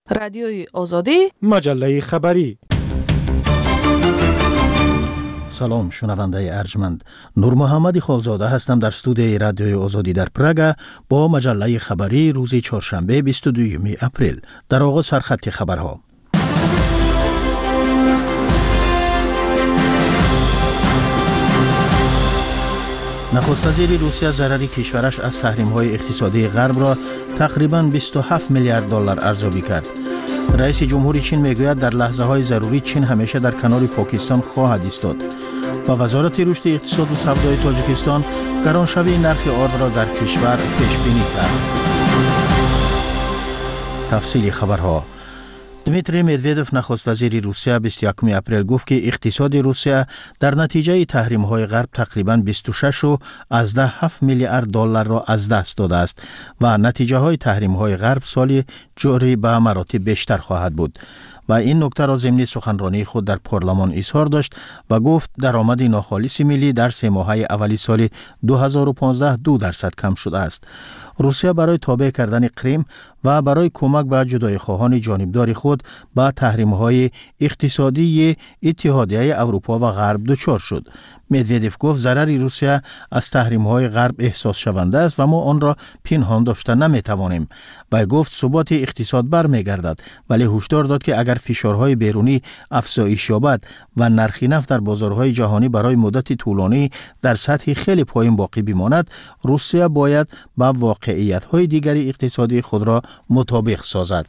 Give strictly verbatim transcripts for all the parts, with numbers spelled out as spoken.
رادیوی آزادی، مجله خبری. سلام شنونده ارجمند، نور محمد خالزاده هستم در استودیوی رادیوی آزادی در پراگ با مجله خبری روز چهارشنبه بیست و دوم اپریل. در آغاز سرخط خبرها. نخست وزیر روسیه ضرر کشورش از تحریم‌های اقتصادی غرب را تقریباً بیست و هفت میلیارد دلار ارزیابی کرد. رئیس جمهوری چین میگوید در لحظه‌های ضروری چین همیشه در کنار پاکستان خواهد ایستاد. و وزارت رشد اقتصاد و سودای تاجیکستان گرانشوی نرخ آرد را در کشور پیش بینی کرد. تفصیل خبرها. دمیتری مدویدوف نخست وزیر روسیه بیست و یکم اپریل گفت که اقتصاد روسیه در نتیجه تحریم‌های غرب تقریباً بیست و شش و از ده هفت میلیارد دلار را از دست داده است و نتیجه‌های تحریم‌های غرب سال جاری به مراتب بیشتر خواهد بود. و این نکته را ضمن سخنرانی خود در پارلمان اظهار داشت و گفت درآمد ناخالص ملی در سه ماهه اولی سال دو هزار و پانزده دو درصد کم شده است. روسیه برای تابع کردن کریم و برای کمک به جدای خواهان جانبدار خود با تحریم‌های اقتصادی اتحادیه اروپا و غرب دچار شد. مدویدوف گفت ضرر روسیه از تحریم‌های غرب احساس شونده است و ما آن را پنهان داشته نمی‌توانیم. و گفت ثبات اقتصاد برمیگردد، ولی هشدار داد که اگر فشارهای بیرونی افزایش یابد و نرخ نفت در بازارهای جهانی برای مدت طولانی در سطح خیلی پایین باقی بماند، روسیه باید با واقعیت‌های دیگری اقتصادی خود را مطابق سازد.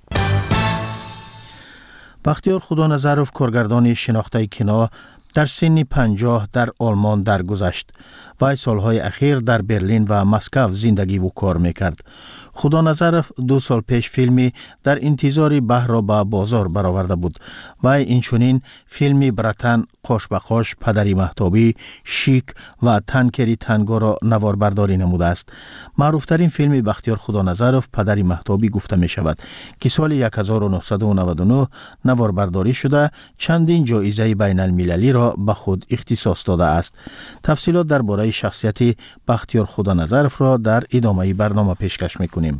بختیار خدانظرف کارگردان شناخته کینا در سن پنجاه در آلمان درگذشت. وی سالهای اخیر در برلین و مسکو زندگی و کار میکرد. خدانظرف دو سال پیش فیلمی در انتظار بحر را به بازار برآورده بود. وی اینچنین فیلمی برتن، قاش به قاش، پدری مهتابی، شیک و تنکری تنگا را نواربرداری نموده است. معروفترین فیلم بختیار خدانظرف پدری مهتابی گفته می شود که سال هزار و نهصد و نود و نه نواربرداری شده چندین جایزه بین المللی را به خود اختصاص داده است. تفصیلات درباره شخصیت بختیار خدانظرف را در ادامه برنامه پیشکش می‌کنیم.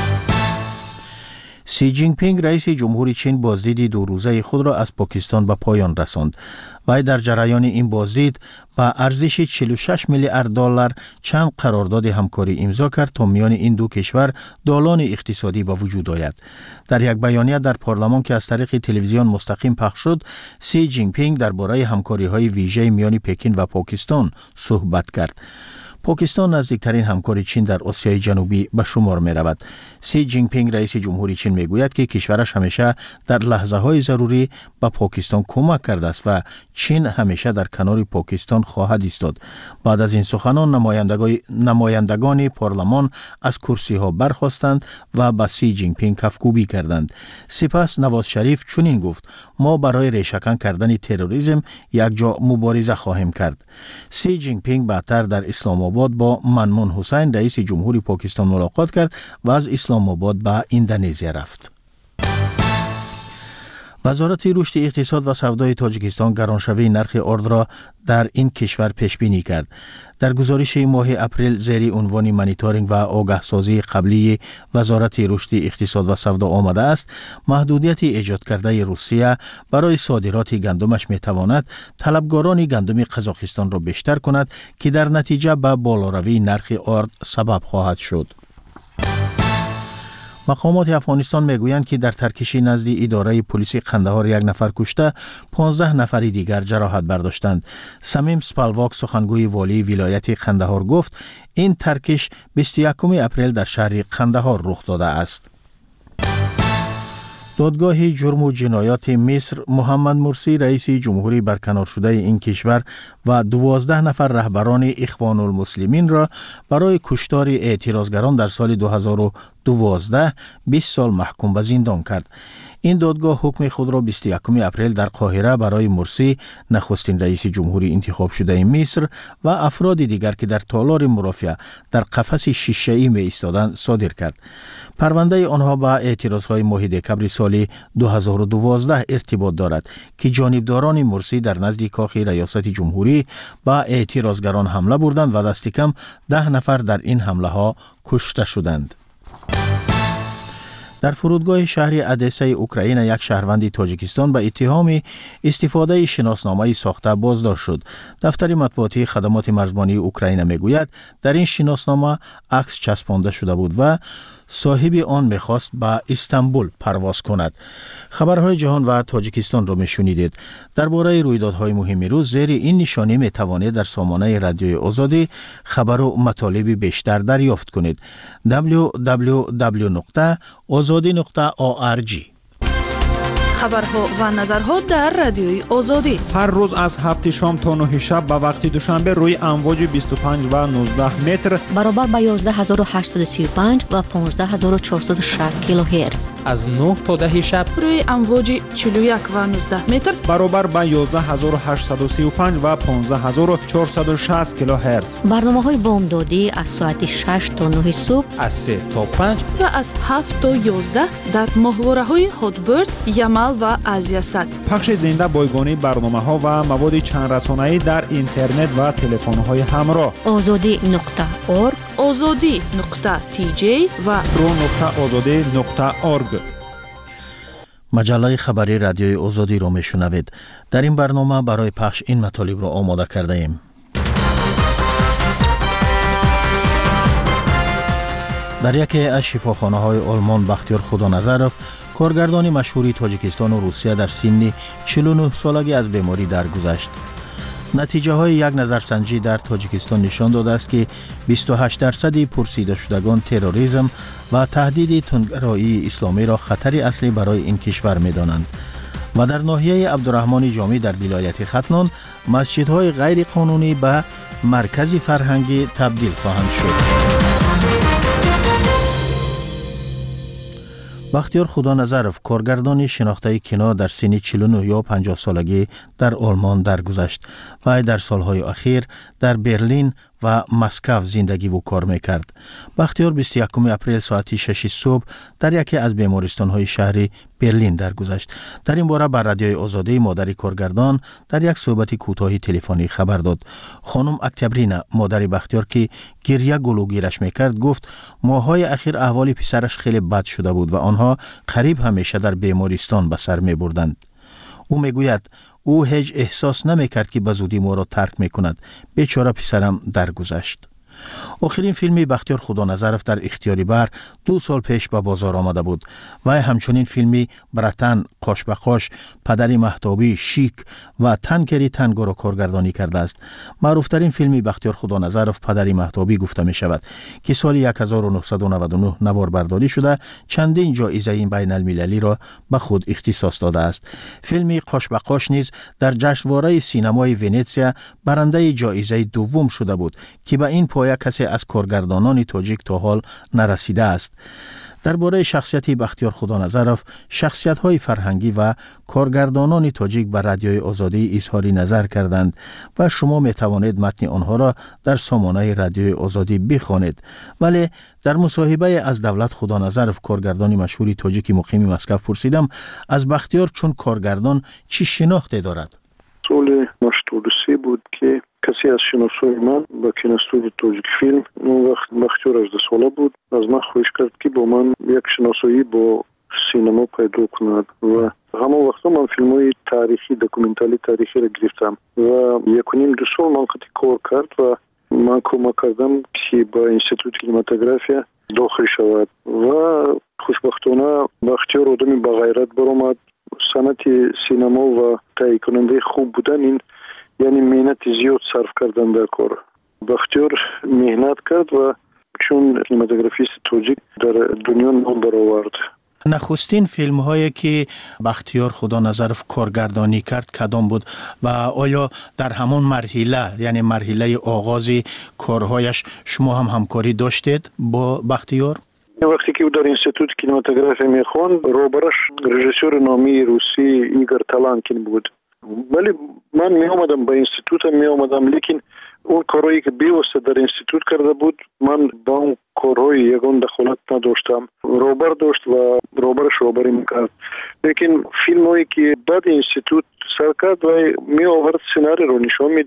سی جین پینگ رئیس جمهوری چین بازدید دو روزه خود را از پاکستان به پایان رساند. وی در جریان این بازدید با ارزش چهل و شش میلیارد دلار چند قرارداد همکاری امضا کرد تا میان این دو کشور دالان اقتصادی به وجود آید. در یک بیانیه در پارلمان که از طریق تلویزیون مستقیم پخش شد، سی جین پینگ درباره همکاری‌های ویژه میان پکین و پاکستان صحبت کرد. پاکستان نزدیکترین همکار چین در آسیای جنوبی به شمار می رود. سی جین پینگ رئیس جمهوری چین می گوید که کشورش همیشه در لحظه های ضروری به پاکستان کمک کرده است و چین همیشه در کنار پاکستان خواهد ایستاد. بعد از این سخنان نمایندگان نمایندگان پارلمان از کرسی ها برخاستند و به سی جین پینگ کفکوبی کردند. سپس نواز شریف چنین گفت: ما برای ریشه‌کن کردن تروریسم یک جا مبارزه خواهیم کرد. سی جین پینگ بعدتر در اسلام آباد با منمون حسین رئیس جمهوری پاکستان ملاقات کرد و از اسلام آباد به اندونزیا رفت. وزارت رشد اقتصاد و سودای تاجیکستان گرانشوی نرخ آرد را در این کشور پیش بینی کرد. در گزارش ماه اپریل زیر عنوان مانیتورینگ و آگاهسازی قبلی وزارت رشد اقتصاد و سودا آمده است: محدودیت ایجاد کرده روسیه برای صادرات گندمش میتواند طلبگاران گندم قزاقستان را بیشتر کند که در نتیجه به بالاروی نرخ آرد سبب خواهد شد. مقامات افغانستان میگویند که در ترکشی نزد اداره پلیس قندهار یک نفر کشته، پانزده نفر دیگر جراحت برداشتند. سمیم سپالواک سخنگوی والی ولایت قندهار گفت این ترکش بیست و یکم اپریل در شهر قندهار رخ داده است. دادگاه جرم و جنایات مصر محمد مرسی رئیس جمهوری برکنار شده این کشور و دوازده نفر رهبران اخوان المسلمین را برای کشتار اعتراضگران در سال دو هزار و دوازده بیست سال محکوم به زندان کرد. این دادگاه حکم خود را بیست و یکم اپریل در قاهره برای مرسی نخستین رئیس جمهوری انتخاب شده مصر و افراد دیگر که در تالار مرافعه در قفس شیشه‌ای می ایستادند صادر کرد. پرونده آنها با اعتراضهای ماه دکمبر سال دو هزار و دوازده ارتباط دارد که جانبداران مرسی در نزد کاخ ریاست جمهوری با اعتراضگران حمله بردند و دست کم ده نفر در این حمله ها کشته شدند. در فرودگاه شهر ادسای اوکراین یک شهروند تاجیکستان به اتهام استفاده شناسنامه ساخته بازداشت شد. دفتر مطبوعاتی خدمات مرزبانی اوکراین میگوید در این شناسنامه عکس چسبانده شده بود و صاحب آن میخواست به استانبول پرواز کند. خبرهای جهان و تاجیکستان را میشنیدید. درباره رویدادهای مهم روز زیر این نشانی میتوانید در سامانه رادیوی آزادی خبر و مطالب بیشتر دریافت کنید. دبلیو دبلیو دبلیو نقطه آزادی نقطه او ار جی. خبرها و نظرها در رادیوی آزادی هر روز از هفت شام تا نه شب به وقت دوشنبه روی امواج بیست و پنج و نوزده متر برابر با یازده هزار و هشتصد و سی و پنج و پانزده هزار و چهارصد و شصت کیلوهرتز، از نه تا ده شب روی امواج چهل و یک و نوزده متر برابر با یازده هزار و هشتصد و سی و پنج و پانزده هزار و چهارصد و شصت کیلوهرتز. برنامه‌های بامدادی از ساعت شش تا نه صبح، از سه تا پنج و از هفت تا یازده در ماهواره‌های هاتبرد، یمل و آزیا سات. پخش زنده بایگانی برنامه‌ها و مواد چند رسانه‌ای در اینترنت و تلفن‌های همراه. آزادی نقطه اورگ، آزادی نقطه تی جی و رو نقطه آزادی نقطه اورگ. مجله خبری رادیوی آزادی را میشنوید. در این برنامه برای پخش این مطالب را آماده کرده ایم. در یکی از شفاخانه‌های آلمان بختیار خدانظرف، کارگردان مشهوری تاجیکستان و روسیه در سن چهل و نه سالگی از بیماری درگذشت. نتیجه های یک نظرسنجی در تاجیکستان نشان داده است که بیست و هشت درصد پرسیده شدگان تروریسم و تهدید تندروایی اسلامی را خطری اصلی برای این کشور می دانند. و در ناحیه عبدالرحمن جامی در ولایت ختلان، مسجدهای غیر قانونی به مرکز فرهنگی تبدیل خواهند شد. بختیار خدانظرف، کارگردان شناخته کینو در سن چهل و نه یا پنجاه سالگی در آلمان درگذشت و در سالهای اخیر در برلین و مسکو زندگی و کار میکرد. بختیار بیست و یکم اپریل ساعت شش صبح در یکی از بیمارستان‌های شهر برلین درگذشت. در این باره بر رادیوی آزادی مادر کارگردان در یک صحبت کوتاهی تلفنی خبر داد. خانم اکتبرینا، مادر بختیار که گریه گلوگیرش میکرد، گفت ماه‌های اخیر احوال پسرش خیلی بد شده بود و آنها قریب همیشه در بیمارستان به سر میبردند. او میگوید او هیچ احساس نمیکرد که به زودی ما را ترک میکند. بیچاره پسرم درگذشت. آخرین فیلمی بختیار خدانظرف در اختیاری بر دو سال پیش به بازار آمده بود و همچنین فیلمی برتن، قاش به قاش، پدری مهتابی، شیک و تنکری تنگو را کارگردانی کرده است. معروفترین فیلمی بختیار خدانظرف پدری مهتابی گفته می شود که سال هزار و نهصد و نود و نه نوار برداری شده چندین جایزه این بین المللی را به خود اختصاص داده است. فیلمی قاش به قاش نیز در جشنواره سینمای ونیزیا برنده جایزه دوم شده بود که به این پایه کسی از کارگردانان تاجیک تا حال نرسیده است. درباره شخصیت بختیار خدانظرف، شخصیت‌های فرهنگی و کارگردانان تاجیک بر رادیوی آزادی اظهار نظر کردند و شما می توانید متن آنها را در سامانه رادیوی آزادی بخوانید. ولی در مصاحبه از دولت خدانظرف، کارگردان مشهور تاجیک مقیم مسکو، پرسیدم از بختیار چون کارگردان چی شناخته دارد. سال هشتاد و سه بود که کسی از شناسای من با کینوستودیو تاجیک فیلم اون وقت بختیار هجده ساله بود از من خواهش کرد که با من یک شناسایی با سینما پیدا کند و همون وقتا من فیلم های تاریخی دکومنتری تاریخی را گرفتم و یک و نیم دو سال من قطعی کار کرد و من کمک کردم که با انستیتوت کینماتوگرافیا داخل شود و خوشبختانه بختیار آدمی با غیرت برآمد. صنعت سینما و تهیه کننده خوب بودن این یعنی مهنت زیاد صرف کردن در کار. بختیار مهنت کرد و چون کینماتوگرافیست تاجیک در دنیا نام برآورد. نخستین فیلم هایی که بختیار خدانظرف کارگردانی کرد کدام بود و آیا در همون مرحله یعنی مرحله آغاز کارهایش شما هم همکاری داشتید با بختیار؟ وقتی که او در انستیتوت کینماتوگرافی میخوند روبرش رژیسور نامی روسی ایگور تالانکین بود. ولی من می آمدم به انستیتوت می آمدم لیکن اون کارهایی که بیوسته در انستیتوت کرده بود من با اون کارهای یگان دخالت نداشتم. روبر داشت و روبرش روبری میکرد. لیکن فیلم هایی که بعد انستیتوت سر کرد و می آورد سیناری رو نشان میداد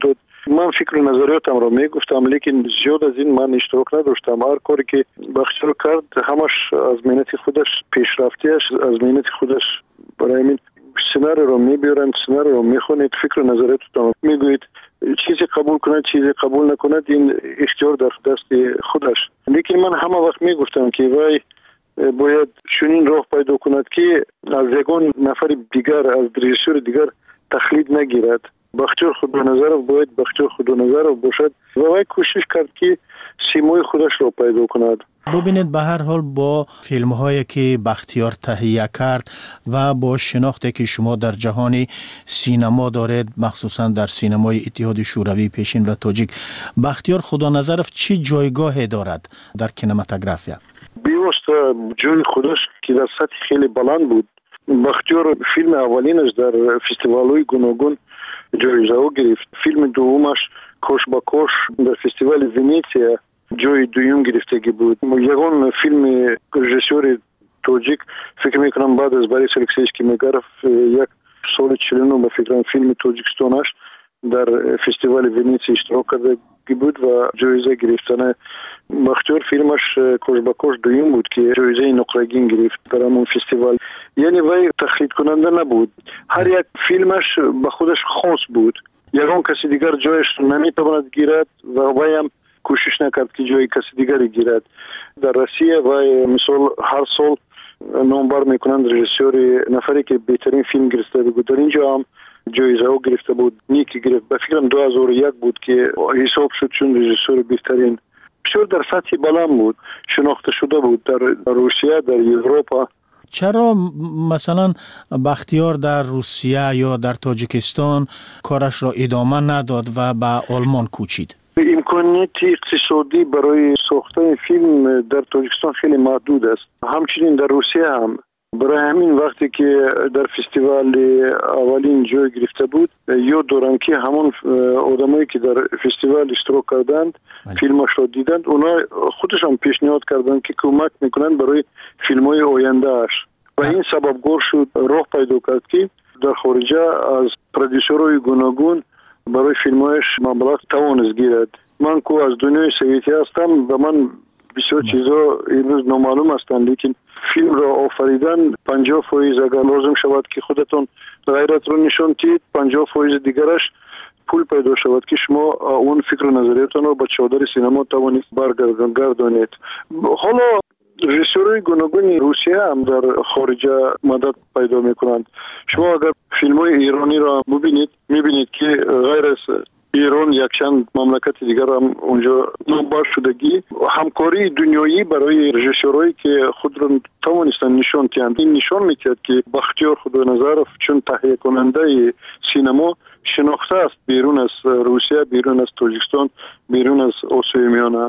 من فکر و نظریاتم را میگفتم، لیکن زیاد از این من اشتراک نداشتم. هر کاری که بخشیار کرد همش از مهنت خودش، پیشرفتیش از مهنت خودش. برای همین سناریو رو میبیارن، سناریو رو میخونید، فکر و نظریاتتون میگوید، چیزی قبول کند چیزی قبول نکند این اختیار در دست خودش. لیکن من همه وقت میگفتم که وای باید چنین راه پیدا کند که از یگان نفر دیگر، از رژیسور دیگر تقلید نگیرد. بختیار خدانظرов باید بختیار خدانظرов باشد و وای کوشش کرد که سیمای خودش را پیدا کند. ببینید به هر حال با فیلم هایی که بختیار تهیه کرد و با شناختی که شما در جهان سینما دارید، مخصوصا در سینمای اتحاد شوروی پیشین و تاجیک، بختیار خدانظرов چی جایگاهی دارد در کینماتوگرافیا؟ بیوسته جای خودش که در سطح خیلی بلند بود. بختیار فیلم اولینش در فستیوال‌های گوناگون جایزه گرفت. فیلم دومش کوش با کوش در فستیوال ونیسیا جای دوم گرفتگی بود. یگان فیلم رژیسور تاجیک فکر میکنم بعد از باریس الکسییویچ میگارف یک سال چهل و نه فکر فیلم تاجیکستانش در فستیوال ونیسیا اشتراک کرده بود و جایزه گرفتن. بختیار فیلمش کوش با کوش دوم بود که جایزه نقره‌گین گرفت در همون فستیوال. یعنی وای تقلید کننده نبود، هر یک فیلمش به خودش خاص بود. یگان کسی دیگر جایش نمیتواند گیرد و وای هم کوشش نکرد که جای کسی دیگری گیرد. در روسیه وای مثال هر سال نامبر میکنند رژیسور نفری که بهترین فیلم گرفته بود. در اینجا هم جایزه او گرفته بود، نیکی گرفت. به فکرم دو هزار و یک بود که حساب شد چون رژیسور بهترین. بسیار در سطح بلند بود، شناخته شده بود در روسیه، در اروپا. چرا مثلا بختیار در روسیه یا در تاجیکستان کارش را ادامه نداد و به آلمان کوچید؟ امکانیت اقتصادی برای ساختن فیلم در تاجیکستان خیلی محدود است. همچنین در روسیه هم. برای همین وقتی که در فستیوال اولین جای گرفته بود، یاد دارم که همون آدمایی که در فستیوال اشتراک کردند فیلمش را دیدند، اونا خودشان پیشنهاد کردند که کمک میکنند برای فیلم‌های آینده اش و این سببگار شد راه پیدا کرد که در خارجه از پرودیوسرهای گوناگون برای فیلم‌هایش مبلغ توانست گیرد. من که از دنیای سویتی هستم و من بسیار چیزا امروز نامعلوم هستند، لیکن فیلم را آفریدن پنجاه فایز اگر لازم شود که خودتون غیرت رو نشان دهید، پنجاه فایز دیگرش پول پیدا شود که شما اون فکر و نظریتون رو به چادر سینما توانید برگردانید. حالا رژیسورهای گوناگون روسیه هم در خارج مدد پیدا میکنند. شما اگر فیلم های ایرانی را ببینید میبینید که غیر از ایران یک چند مملکت دیگر هم اونجا نامبر شدگی همکاری دنیایی برای رژیسورایی که خود را توانستن نشان دهند. این نشان میدهد که بختیار خدانظرов چون تهیه کننده سینما شناخته است بیرون از روسیه، بیرون از تاجیکستان، بیرون از آسیای میانه.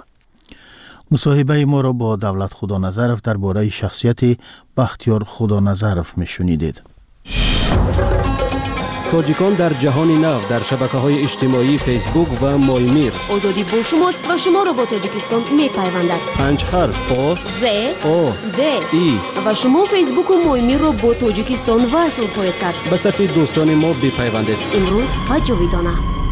مصاحبه ما را با دولت خدانظرов درباره شخصیت بختیار خدانظرov میشنیدید. تاجیکان در جهان نو در شبکه‌های اجتماعی فیسبوک و مایمیر. آزادی با شماست و شما را با تاجیکستان می‌پیوندد. پنج حرف آ ز آ د ای و شما فیسبوک و مایمیر را با تاجیکستان وصل خواهید کرد. به صفحه دوستان ما بپیوندید. امروز و جاویدانه.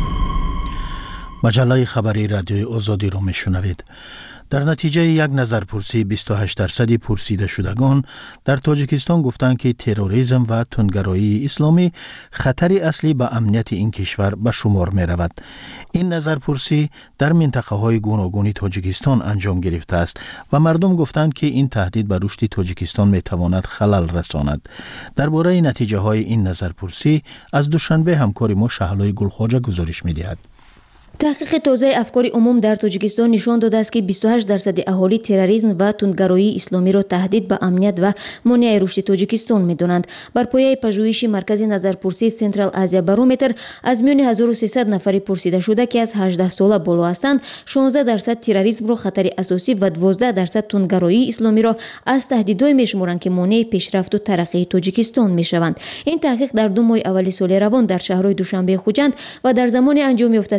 مجله خبری رادیوی آزادی را میشنوید. در نتیجه یک نظرپرسی بیست و هشت درصدی پرسیده شدگان در تاجیکستان گفتند که تروریسم و تندگرایی اسلامی خطری اصلی به امنیت این کشور به شمار می رود. این نظرپرسی در منطقه های گوناگون تاجیکستان انجام گرفته است و مردم گفتند که این تهدید به رشد تاجیکستان می تواند خلل رساند. درباره نتیجه های این نظرپرسی از دوشنبه همکار ما شهلای گلخواجه گزارش می دهد. تحقیق تازه افکار عموم در تاجیکستان نشان داده است که بیست و هشت درصد اهالی تروریسم و تندگرایی اسلامی را تهدید به امنیت و مانع رشد تاجیکستان می‌دانند. بر پایه پژوهش مرکز نظرپرسی سنترال آسیا بارومتر از میان هزار و سیصد نفر پرسیده شده که از هجده ساله بالا هستند، شانزده درصد تروریسم را خطر اساسی و دوازده درصد تندگرایی اسلامی را از تهدیدهای می‌شمارند که مانع پیشرفت و ترقی تاجیکستان می‌شوند. این تحقیق در دو ماه اول سال روان در شهرهای دوشنبه خوجند و در زمان انجام یافته است که جامعه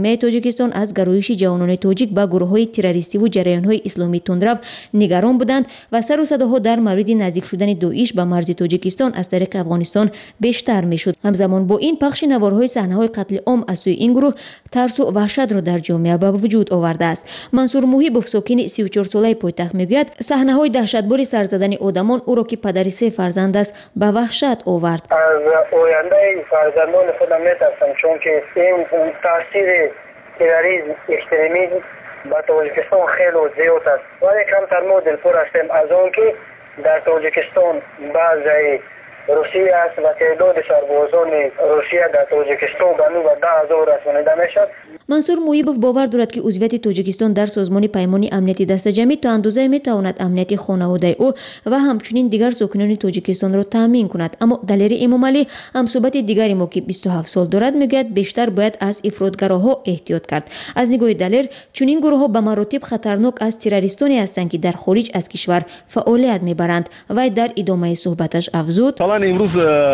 رسانه‌های تاجیکستان از گرایش جوانان تاجیک به گروه‌های تروریستی و جریان‌های اسلامی تندرو نگران بودند و سر و صداها در مورد نزدیک شدن داعش به مرز تاجیکستان از طریق افغانستان بیشتر میشد. همزمان با این پخش نوارهای صحنه‌های قتل عام از سوی این گروه ترس و وحشت را در جامعه به وجود آورده است. منصور محیبوف ساکن سی و چهار ساله پایتخت میگوید صحنه‌های دهشتبار سر زدن آدمان او را که پدری سه فرزند است به وحشت آورد. از آینده فرزندان خودم میترسم، چون که این تاثیر تروریسم اکستریمیسم به تاجیکستان خیلی زیاد است. ولی کمتر ما دلپور هستیم از آن که در تاجیکستان بعضی روسیه است و تعداد سربازان روسیه در تاجیکستان به نو ده هزار رسانیده میشد. منصور مویبوف باور دارد که عضویت تاجیکستان در سازمان پیمان امنیتی دست جمعی تا اندازه میتواند امنیت خانواده او و همچنین دیگر ساکنان تاجیکستان را تامین کند. اما دلیری امام علی همصحبت دیگری ما که بیست و هفت سال دارد میگوید بیشتر باید از افراطگراها احتیاط کرد. از نگاه دلیر چنین گروه‌ها به مراتب خطرناک از تروریستانی هستند که در خارج از کشور فعالیت میبرند. و در ادامه صحبتش افزود: امروز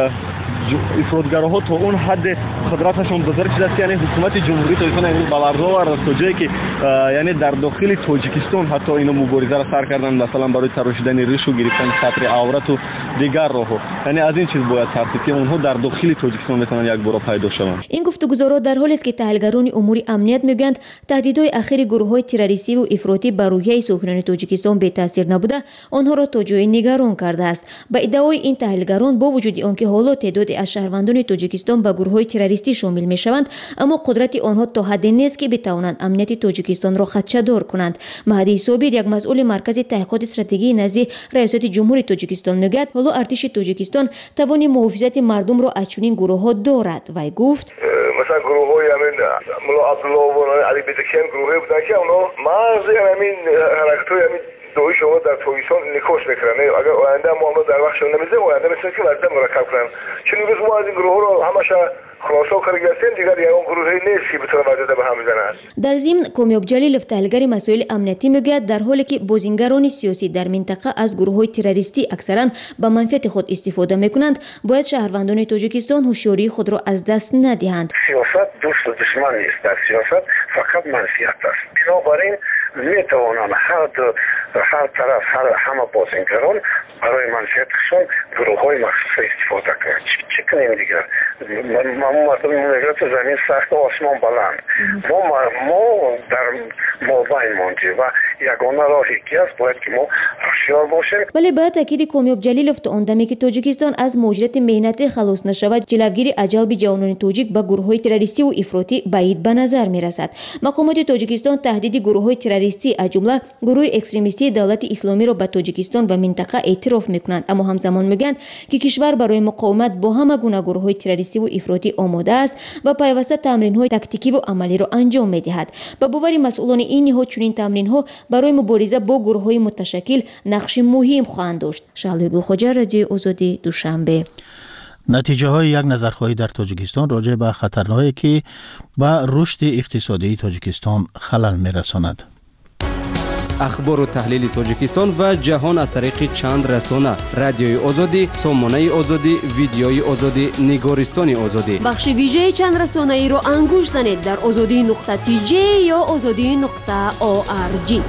افراطگراها تا اون حد قدرتشون بزرگ شده است، یعنی حکومت جمهوری تاجیکستان امروز باورزا آورد تا جایی که یعنی در داخل تاجیکستان حتی اینا مبارزه را سر کردن، مثلا برای تراشیدن ریش و گرفتن سطر عورت و دیگر راهها. یعنی از این چیز باید ترسید که اونها در داخل تاجیکستان بتونن یک بار پیدا شوند. این گفتگوها در حالی است که تحلیلگران امور امنیت میگویند تهدیدهای اخیر گروه‌های تروریستی و افراطی بر روحیه ساکنان تاجیکستان بی تاثیر نبوده آنها را تا جای نگران کرده است. با ادعای این تحلیلگران با وجود آنکه حالا تعدادی از شهروندان تاجیکستان به گروه‌های تروریستی شامل میشوند، اما قدرت آنها تا حدی نیست که بتوانند امنیت تاجیکستان را خدشه‌دار کنند. مهدی صابر، یک مسئول مرکز تحقیقات استراتژی نزد ریاست جمهوری تاجیکستان میگوید حالا ارتش تاجیکستان توان محافظت مردم را از چنین گروه‌ها دارد و گفت مثلا گروه‌های همین ملا عبدالله و علی بیزکیان گروهی بودن که اونا مرز همین حرکت‌های همین دوی شما در تاجیکستان نکوش میکنن. اگر آینده ما اونا در وقتشون نمیزه آینده مثل که وضع مرکب کنن، چون روز ما از این گروه رو همش خلاصا کاری گرفتیم دیگر یک اون گروهی نیست که بتونه وضع به هم بزنه. در ضمن کامیاب جلیلوف تحلیلگر مسائل امنیتی میگوید در حالی که بازیگران سیاسی در منطقه از گروه‌های تروریستی اکثرا به منفعت خود استفاده میکنند، باید شهروندان تاجیکستان هوشیاری خود را از دست ندهند. سیاست دوست و دشمن نیست، در سیاست فقط منفعت است. بنابراین میتوانند هر دو هر طرف هر همه بازیگران برای منفعتشون گروه‌های مخصوص استفاده کنند. چه کنیم دیگر؟ ما مردم میگوید زمین سخت و آسمان بلند. ما ما در مابین ماندیم و یگانه راه یکی است باید که ما هوشیار باشیم. ولی با تاکید کامیاب جلیلوف تا اندمی که تاجیکستان از مهاجرت مهنتی خلاص نشود، جلوگیری اجلب جوانان تاجیک به گروه‌های تروریستی و افراطی بعید به نظر میرسد. مقامات تاجیکستان تهدید گروه‌های تروریستی از جمله گروه اکستریمیستی دولت اسلامی را به تاجیکستان و منطقه اعتراف میکنند، اما همزمان میگویند که کشور برای مقاومت با همه گونه گروه‌های تروریستی و افراطی آماده است و پیوسته تمرین‌های تاکتیکی و عملی را انجام می‌دهد. به باور مسئولان این نهاد چنین تمرین‌ها برای مبارزه با گروه‌های متشکل نقش مهم خواهند داشت. شعله گلخوجه، رادیو آزادی، دوشنبه. نتیجه های یک نظرخواهی در تاجیکستان راجع به خطرهایی که به رشد اقتصادی تاجیکستان خلل می‌رساند. اخبار و تحلیل تاجیکستان و جهان از طریق چند رسانه: رادیوی آزادی، سامانه آزادی، ویدیوی آزادی، نگارستان آزادی. بخش ویژه چند رسانه ای رو انگوش زنید در آزادی نقطه تی جی یا آزادی نقطه او آر جی.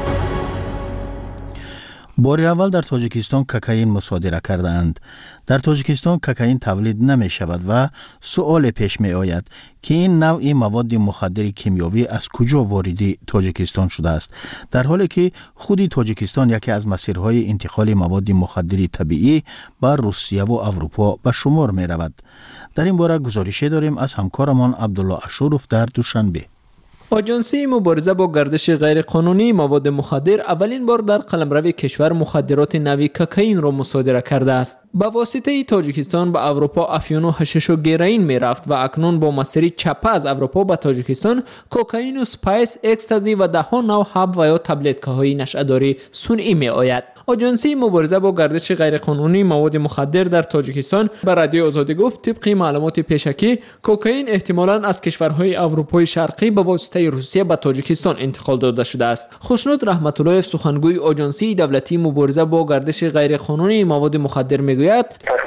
بار اول در تاجیکستان کوکائین مصادره کردند. در تاجیکستان کوکائین تولید نمی شود و سؤال پیش می آید که این نوع مواد مخدر کیمیاوی از کجا وارد تاجیکستان شده است، در حالی که خود تاجیکستان یکی از مسیرهای انتقال مواد مخدر طبیعی به روسیه و اروپا به شمار می رود. در این باره گزارشی داریم از همکارمان عبدالله اشوروف در دوشنبه. آژانسی مبارزه با گردش غیرقانونی مواد مخدر اولین بار در قلمرو کشور مخدرات نوعی کوکائین را مصادره کرده است. با واسطه تاجیکستان به اروپا افیون و حشیش و گیرین می رفت و اکنون با مسیر چپه از اروپا به تاجیکستان کوکائین و سپایس، اکستازی و ده ها نوع حب و یا تبلتکه های نشه‌داری صنعی می آید. آژانسی مبارزه با گردش غیرقانونی مواد مخدر در تاجیکستان به رادیو آزادی گفت طبق معلومات پیشکی کوکائین احتمالاً از کشورهای اروپای شرقی به واسطه روسیه به تاجیکستان انتقال داده شده است. خوشنود رحمت الله سخنگوی آژانسی دولتی مبارزه با گردش غیرقانونی مواد مخدر میگوید تقریبا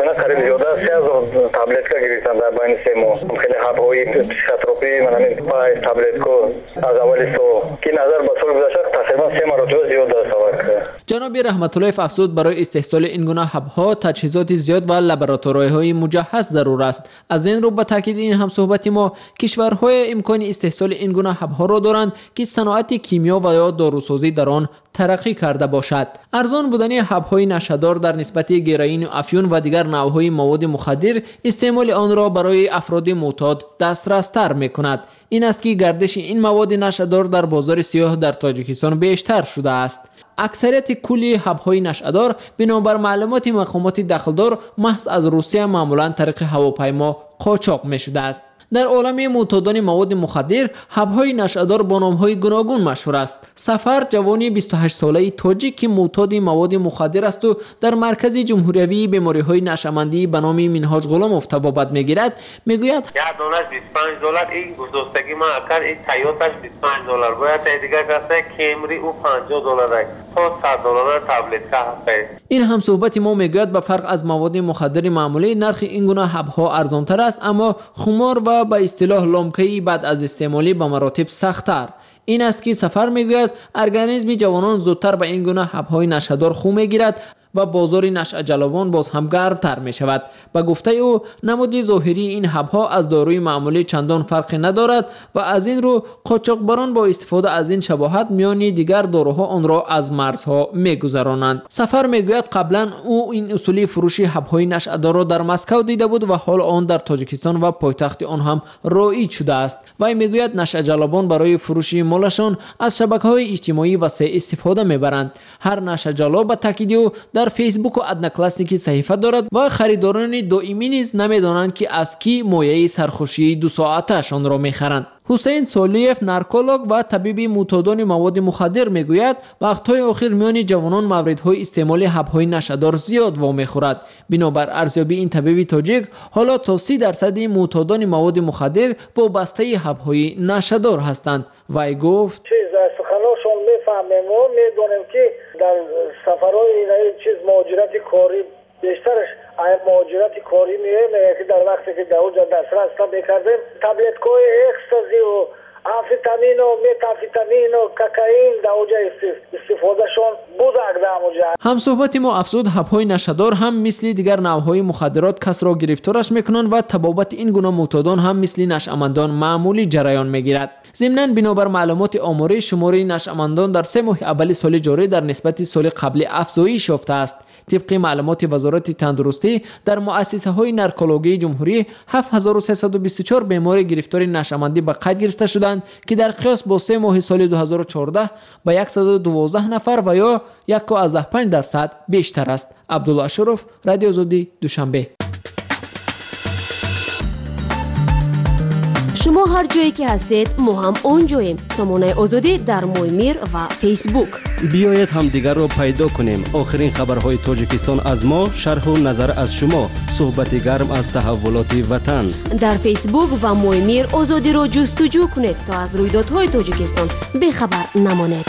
متاسفانه قریب زیاده از سه هزار تبلت که گرفتن در بین سه ماه. خیلی هب‌های پسیکوتراپی من همین پای تبلت کو از اول سو که نظر به سال گذشته تقریبا سه مرتبه زیاد است. جناب رحمت الله افزود برای استحصال این گونه هب‌ها تجهیزات زیاد و لابراتوری‌های مجهز ضرور است. از این رو به تاکید این هم صحبت ما کشورهای امکان استحصال این گونه هب‌ها را دارند که صنعت کیمیا و یا داروسازی در آن ترقی کرده باشد. ارزان بودن هب‌های نشه‌دار در نسبت گرائین و افیون و دیگر نوع‌های مواد مخدر استعمال آن را برای افراد معتاد دسترس‌تر می‌کند. این است که گردش این مواد نشه‌دار در بازار سیاه در تاجیکستان بیشتر شده است. اکثریت کلی هب‌های نشه‌دار بنابر معلومات مقامات دخلدار محض از روسیه معمولاً طریق هواپیما قاچاق می‌شده است. در عالم معتادان مواد مخدر هب‌های نشه‌دار با نام‌های گوناگون مشهور است. سفر جوانی بیست و هشت ساله تاجیک که معتاد مواد مخدر است و در مرکز جمهوری بیماری‌های نشه‌مندی به نام منهاج غلاموف طبابت می‌گیرد میگوید یک دانش بیست و پنج دلار این گذشتگی ما اکر این تایوتاش بیست و پنج دلار باید دیگه کاسه کیمری او پنجاه دلار است تا صد دلار تبلت هست. این هم صحبت ما میگوید به فرق از مواد مخدر معمولی نرخ این گونه هب‌ها ارزان‌تر است اما خمار و به اصطلاح لامکه‌ای بعد از استعمالی به مراتب سخت‌تر. این است که سفر میگوید ارگانیسم جوانان زودتر به این گونه هب‌های نشه‌دار خو میگیرد و بازار نشأ جلبان باز هم گرمتر می شود. به گفته او نمود ظاهری این هب‌ها از داروی معمولی چندان فرقی ندارد و از این رو قاچاقبران با استفاده از این شباهت میان دیگر داروها آن را از مرزها میگذرانند. سفر میگوید قبلا او این اصولی فروشی هب‌های نشأدار را در مسکو دیده بود و حال آن در تاجیکستان و پایتخت آن هم رایج شده است. و میگوید نشأ جلبان برای فروشی مالشان از شبکه‌های اجتماعی وسیع استفاده میبرند. هر نشأ جلب به تاکید او در فیسبوک و ادنا کلاسیکی صحیفه دارد و خریداران دائمی نیز نمیدانند که از کی مایه سرخوشی دو ساعتشان را میخرند. حسین سالیف نارکولوگ و طبیب معتادان مواد مخدر میگوید وقت‌های اخیر میان جوانان موردهای استعمال هب‌های نشه‌دار زیاد وامی خورد. بنابر ارزیابی این طبیب تاجیک حالا تا سی درصد معتادان مواد مخدر وابسته هب‌های نشه‌دار هستند. وی گفت سخناشون میفهمیم و میدونیم که در سفرهای این چیز مهاجرت کاری بیشترش مهاجرت کاری میه که در وقتی که در دسترس میکردیم تبلت‌های اکستازی و آمفتامین و متامفتامین و کوکائین در اونجا استفاده شون بود در اونجا. هم صحبت ما افزود هب‌های نشه‌دار هم مثل دیگر نوع‌های مخدرات کس را گرفتارش میکنند و تبابت این گونه معتادان هم مثل نشأمندان معمولی جریان میگیرد. ضمناً بنابر معلومات آماری شماره نشأمندان در سه ماه اول سال جاری در نسبت سال قبل افزایش یافته است. طبق معلومات وزارت تندرستی در مؤسسه‌های نارکولوژی جمهوری هفت هزار و سیصد و بیست و چهار بیمار گرفتار نشأمندی به قید گرفته شدند که در قیاس با سه ماه سال دو هزار و چهارده به صد و دوازده نفر و یا یک و پنج درصد بیشتر است. عبدالله اشرف، رادیو آزادی، دوشنبه. شما هر جایی که هستید ما هم اونجاییم. سامانه آزادی در مویمیر و فیسبوک. بیایید هم دیگر رو پیدا کنیم. آخرین خبرهای تاجیکستان از ما، شرح و نظر از شما، صحبت گرم از تحولات وطن. در فیسبوک و مویمیر آزادی رو جستجو کنید تا از رویدادهای تاجیکستان بخبر نمانید.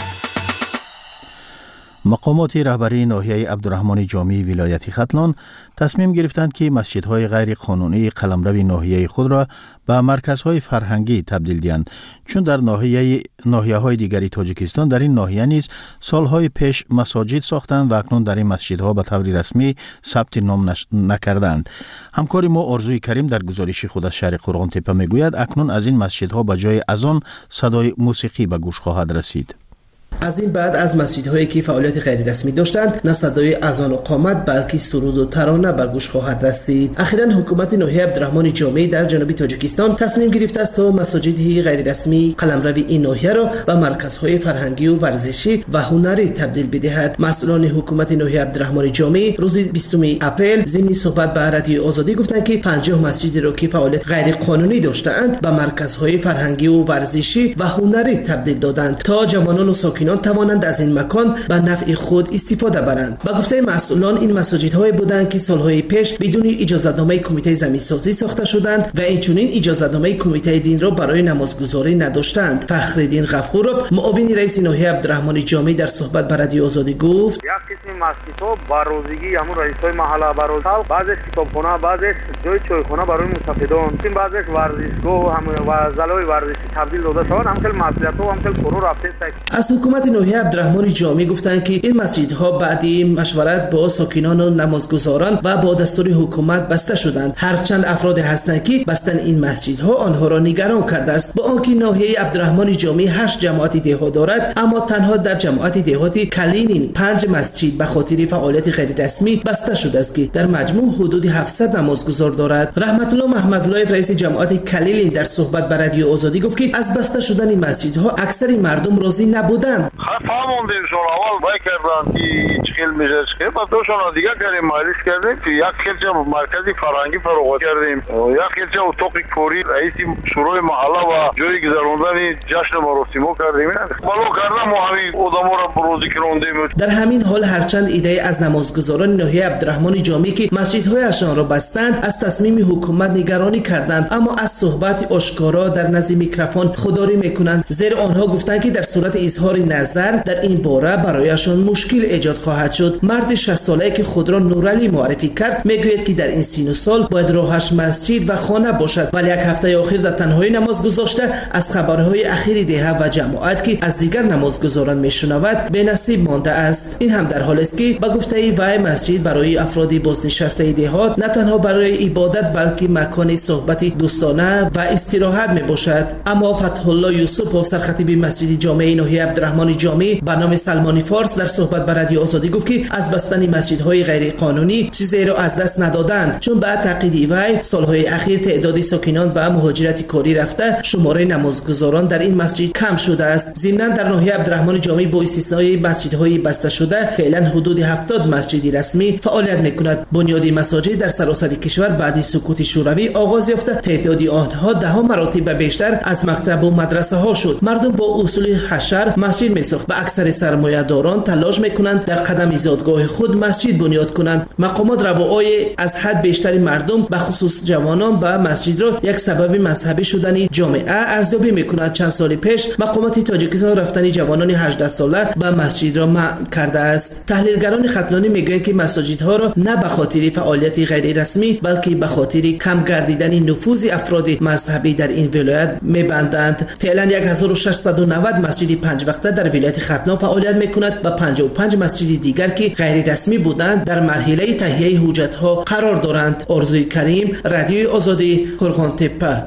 مقامات رهبری ناحیه عبدالرحمن جامی ولایت ختلان تصمیم گرفتند که مسجدهای غیر قانونی قلمرو ناحیه خود را به مرکزهای فرهنگی تبدیل دهند، چون در ناحیه ناحیه‌های دیگری تاجیکستان در این ناحیه نیز سالهای پیش مساجد ساختند و اکنون در این مسجدها به طور رسمی ثبت نام نش... نکردند. همکار ما آرزوی کریم در گزارش خود از شهر قرغان تپه میگوید اکنون از این مسجدها به جای اذان صدای موسیقی به گوش خواهد رسید. از این بعد از مسجدهایی که فعالیت غیر رسمی داشتند نه صدای اذان و قامت بلکه سرود و ترانه به گوش خواهد رسید. اخیراً حکومت ناحیه عبدالرحمن جامی در جنوب تاجیکستان تصمیم گرفته است تا مساجد غیر رسمی قلمرو این ناحیه را به مرکزهای فرهنگی و ورزشی و هنری تبدیل بدهد. مسئولان حکومت ناحیه عبدالرحمن جامی روز بیستم اپریل ضمن صحبت به رادیو آزادی گفتند که پنجاه مسجد را که فعالیت غیر قانونی داشتند به مرکزهای فرهنگی و ورزشی و هنری تبدیل دادند تا جوانان و ساکنان ساکنان توانند از این مکان به نفع خود استفاده برند. با گفته مسئولان این مساجدهای بودند که سالهای پیش بدون اجازه‌نامه کمیته زمین‌سازی ساخته شدند و اینچنین اجازه‌نامه کمیته دین را برای نمازگزاری نداشتند. فخرالدین غفورов معاون رئیس ناحیه عبدالرحمن جامی در صحبت با رادیو آزادی گفت: یک قسم مسجدها با روزگی همون رئیسای محله برای بعضش کتابخانه، بعضش جای چایخانه برای مستفیدان، این بعضش ورزشگاه هم و زلای ورزشی تبدیل داده شدن. هم خیلی مسئولیت‌ها هم خیلی فرو رفته است. از حکومت ناحیه عبدالرحمن جامی گفتند که این مسجدها بعدی مشورت با ساکنان و نمازگزاران و با دستور حکومت بسته شدند. هرچند افراد هستند که بستن این مسجدها آنها را نگران کرده است. با آنکه ناحیه عبدالرحمن جامی هشت جماعت دهها دارد، اما تنها در جماعت دهاتی کلینین پنج مسجد به خاطر فعالیت غیر رسمی بسته شده است که در مجموع حدود هفتصد نمازگزار دارد. رحمت الله محمدلایف رئیس جماعت کلینین در صحبت با رادیو آزادی گفت که از بسته شدن این مسجدها اکثر مردم راضی نبودند. فهموندیم شون اول وای کردن که چخیل میشه چخیل بعد شون دیگه کردیم مالیش کردیم که یک خیلچه مرکزی فرهنگی فراغت کردیم، یک خیلچه اتاق کوری رئیس شورای محله و جای گذراندن جشن مراسم کردیم. بالو کردن ما همین آدما را بروزی کردیم. در همین حال هرچند ایده از نمازگزاران ناحیه عبدالرحمن جامی که مسجدهایشان را بستند از تصمیم حکومت نگرانی کردند، اما از صحبت آشکارا در نزد میکروفون خودداری میکنند، زیرا آنها گفتند که در صورت اظهار نظر در این باره برایشان مشکل ایجاد خواهد شد. مرد شصت ساله که خود را نورعلی معرفی کرد میگوید که در این سین و سال باید راهش مسجد و خانه باشد، ولی یک هفته اخیر در تنهایی نماز گذاشته از خبرهای اخیر دهه و جماعت که از دیگر نمازگزاران میشنود به نصیب مانده است. این هم در حالی است که با گفته وی مسجد برای افراد بازنشسته دهات نه تنها برای عبادت بلکه مکان صحبت دوستانه و استراحت می باشد. اما فتح الله یوسفوف سرخطیب مسجد جامع ناحیه عبدالرحمن جامی به نام سلمانی فارس در صحبت با رادیو آزادی گفت که از بستن مسجدهای غیر قانونی چیزی را از دست ندادند، چون بعد تقیید وی سالهای اخیر تعداد ساکنان به مهاجرت کاری رفته شماره نمازگزاران در این مسجد کم شده است. ضمناً در ناحیه عبدالرحمن جامی با استثنای مسجدهای بسته شده فعلا حدود هفتاد مسجد رسمی فعالیت میکند. بنیاد مساجد در سراسر کشور بعد سکوت شوروی آغاز یافته، تعداد آنها ده ها مراتب بیشتر از مکتب و مدرسه ها شد. مردم با اصول حشر مسجد میساخت و اکثر سرمایه‌داران تلاش میکنند در قدم زادگاه خود مسجد بنیاد کنند. مقامات رواهای از حد بیشتر مردم به خصوص جوانان به مسجد را یک سبب مذهبی شدن جامعه ارزیابی میکنند. چند سال پیش مقامات تاجیکستان رفتن جوانان هجده ساله به مسجد را منع کرده است. تحلیلگران ختلانی میگویند که مساجدها را نه به خاطر فعالیت غیر رسمی بلکه به خاطر کم گردیدن نفوذ افراد مذهبی در این ولایت میبندند. فعلا هزار و ششصد و نود مسجد پنج وقته در ولایت ختلان فعالیت میکند و پنجاه و پنج مسجد دیگر که غیر رسمی بودند در مرحله تهیه حجتها قرار دارند. آرزوی کریم، رادیو آزادی، قرغانتپه.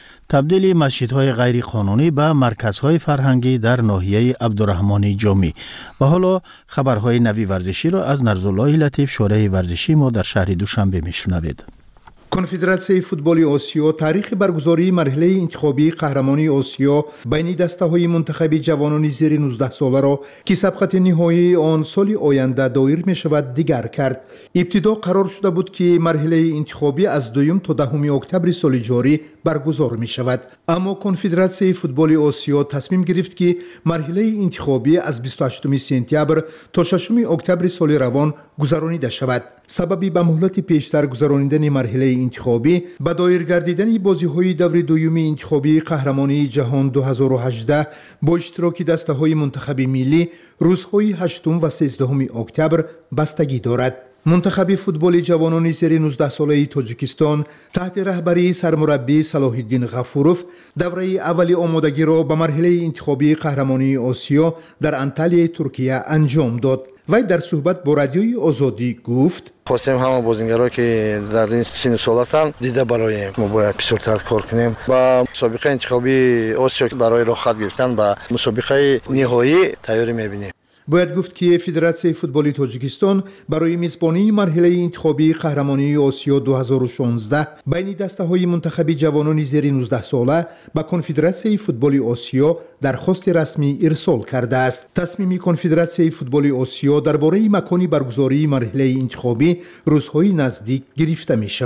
تبدیل مسجدهای غیر قانونی به مرکزهای فرهنگی در ناحیه عبدالرحمن جامی. و حالا خبرهای نوی ورزشی را از نرزالله لطیف شورای ورزشی ما در شهر دوشنبه میشنوید. کنفدراسیون فوتبال آسیا تاریخ برگزاری مرحله انتخابی قهرمانی آسیا بین دسته‌های منتخب جوانان زیر نوزده ساله را که سبقت نهایی آن سال آینده دایر می شود دیگر کرد. ابتدا قرار شده بود که مرحله انتخابی از دوم تا دهم اکتبر سال جاری برگزار می شود، اما کنفدراسیون فوتبال آسیا تصمیم گرفت که مرحله انتخابی از بیست و هشتم سپتامبر تا ششم اکتبر سال روان گذرانیده شود. سببی به مهلت پیشتر گذراندن مرحله انتخابی به دایر گردیدن بازی‌های دور دوم انتخابی قهرمانی جهان دو هزار و هجده با اشتراک دسته‌های منتخب ملی روزهای هشتم و سیزدهم اکتبر بستگی دارد. منتخب فوتبال جوانان زیر نوزده ساله تاجیکستان تحت رهبری سرمربی صلاح الدین غفورov دوره اولی آمادگی را به مرحله انتخابی قهرمانی آسیا در انطالیه ترکیه انجام داد. وی در صحبت با رادیوی آزادی گفت: خواستیم همه بازیگرایی که در این سن سال هستند دیده برای ما باید بسیارتر کار کنیم و مسابقه انتخابی آسیا برای راحت گرفتن و مسابقه نهایی تیاری می‌بینیم. باید گفت که فدراسیون فوتبال تاجیکستان برای میزبانی مرحله انتخابی قهرمانی آسیا دو هزار و شانزده بین دسته‌های منتخب جوانان زیر نوزده ساله به کنفدراسیون فوتبال آسیا درخواست رسمی ارسال کرده است. تصمیم کنفدراسیون فوتبال آسیا درباره مکان برگزاری مرحله انتخابی روزهای نزدیک گرفته می شود.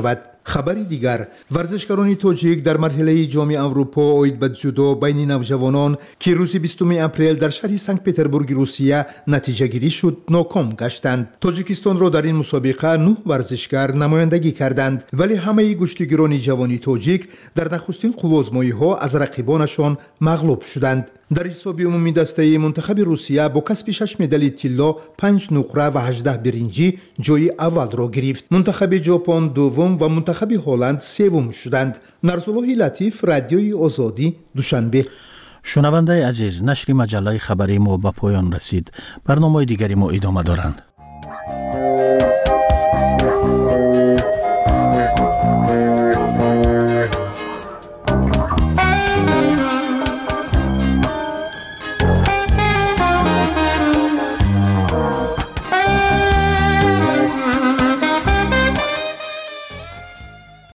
خبری دیگر، ورزشکاران تاجیک در مرحله جام اروپا اوید به جودو بین نوجوانان که روز بیستم اپریل در شهر سنت پترزبورگ روسیه نتیجه گیری شد ناکام گشتند. تاجیکستان را در این مسابقه نه ورزشکار نمایندگی کردند، ولی همه گشتیگران جوانی تاجیک در نخستین قوازمایی ها از رقیبانشان مغلوب شدند. در حساب عمومی دسته منتخب روسیه با کسب شش مدال طلا، پنج نقره و هجده برنجی جای اول را گرفت. منتخب ژاپن دوم و منتخب هلند سوم شدند. نرسالله لطیف، رادیوی آزادی، دوشنبه. شنونده عزیز، نشر مجله خبری ما به پایان رسید. برنامه دیگری ما ادامه دارند.